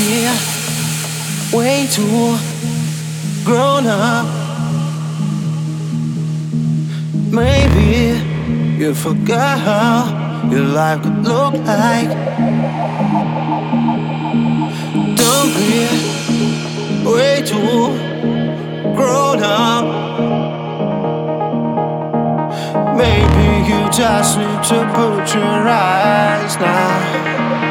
be way too grown up. Maybe you forgot how your life could look like. Don't be way too grown up. Maybe you just need to put your eyes now.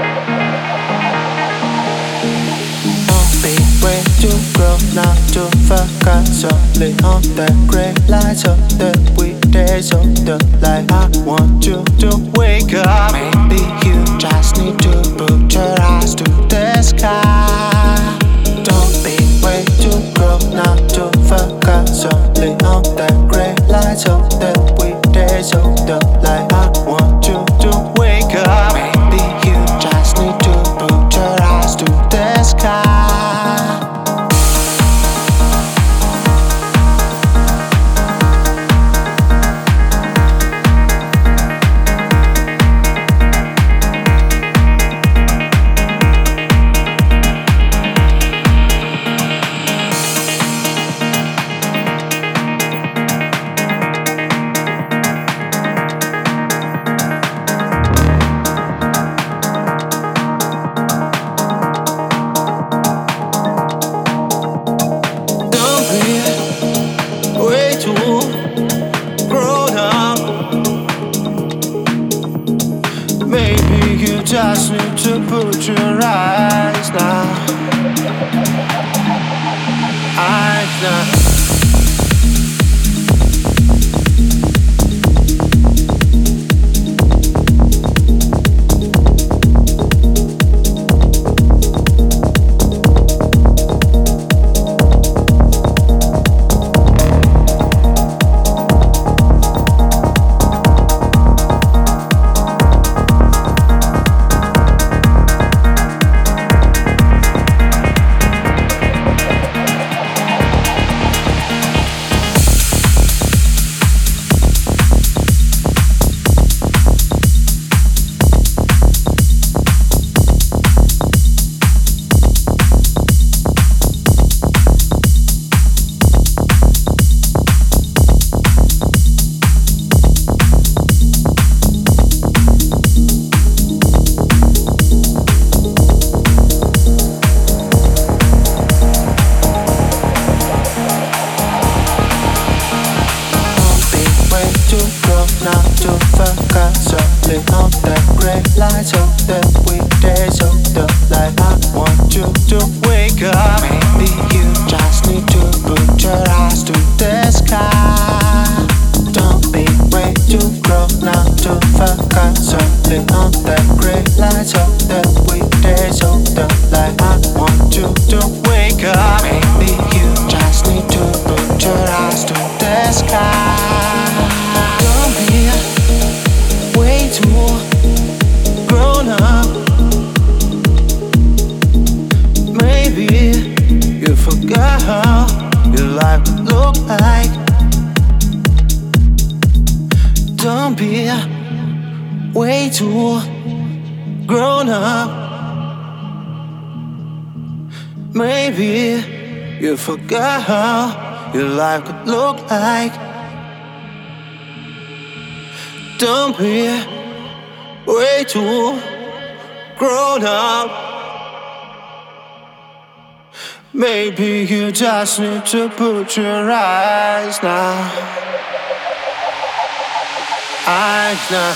Way too grown up to focus solely on the great lights of the weekdays of the life. I want you to wake up. Maybe you just need to put your eyes to the sky. Don't be way too grown up to focus solely on the great lights of the weekdays of the life. I want you to wake up. Maybe you just need to put your eyes to the sky. Just need to put your eyes now. Eyes now. Don't be way too grown up. Maybe you forgot how your life could look like. Don't be way too grown up. Maybe you just need to put your eyes now. Eyes now.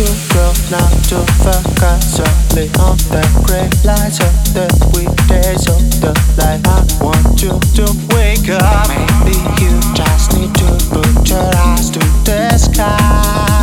to go, not to focus only on the gray lights of the weekdays of the life. I want you to wake up. Maybe you just need to put your eyes to the sky.